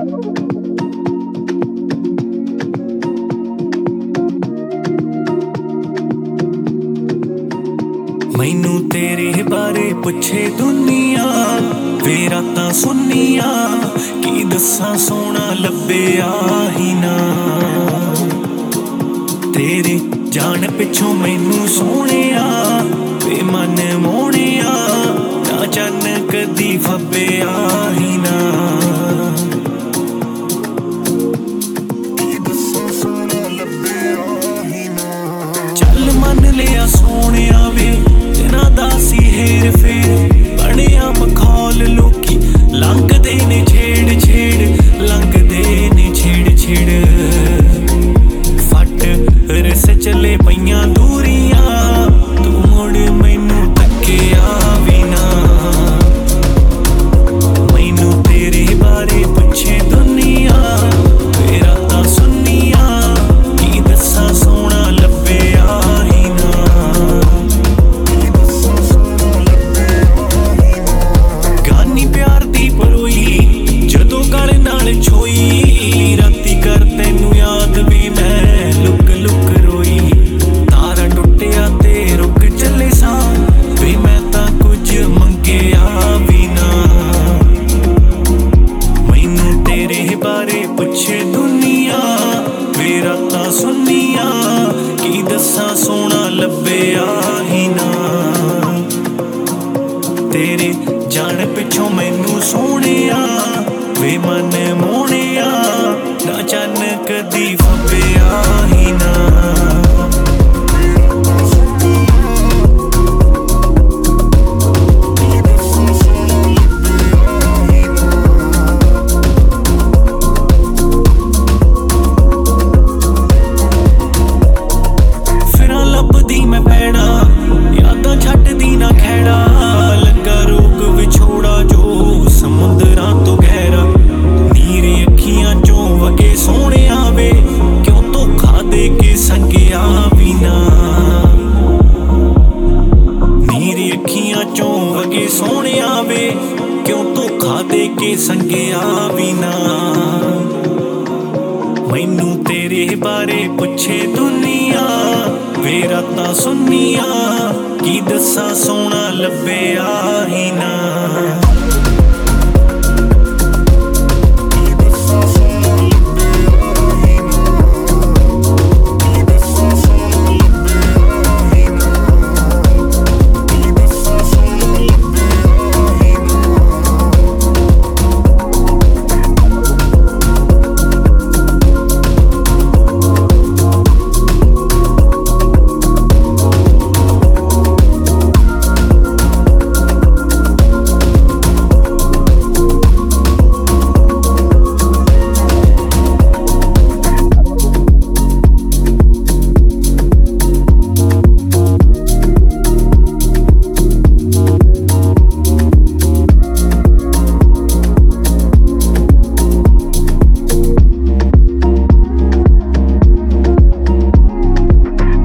मैनू तेरे बारे पुछे दुनिया वे रातां सुनिया की दस्सां सोना लभ्या ही ना। तेरे जान पिछों मैनू सोहणिया वे मन मोहणिया ना चन कदी फब्बिया ही ना। चल मन लिया सोहणिया वे दासी हेर फेर बनिया मखौल लोकी लंघदे ने छेड़ छेड़ लंघदे ने छेड़ छेड़। फट रस चले पईयां दूरियां तू मुड़ मैनू तकिया भी ना। मैनू तेरे बारे पुछे दुनिया वे रातां सुनिया की दस्सां सोहना लभ्या ही ना। प्यार दी परोई जदों गल नाल छोई राती कर तैनू याद भी मैं लुक लुक रोई। तारा टुटिया ते रुक चले सा वे मैं तां कुछ मंगिया भी ना। मैनू तेरे बारे पुछे दुनिया वे रातां सुनिया की दस्सां सोहना लभ्या ही ना। तेरे जान पिछों मैनू सोहणिया वे मन मोहणिया ना चन कदी फब्बिया ही ना। फिरां लभदी मैं भैड़ा यादां छड्डदी ना खैड़ा। लगा रोग विछोड़ा जो समुंदरां तो गहरा। नीरे अखियां चों वगे सोहणिया वे क्यों धोखा दे के संगिया भी ना। नीरे अखियां चों वगे सोहणिया वे क्यों धोखा दे के संगिया भी ना। मैनू तेरे बारे पुछे दुनिया वे रातां सुनिया की दस्सां सोहना लभ्या ही ना।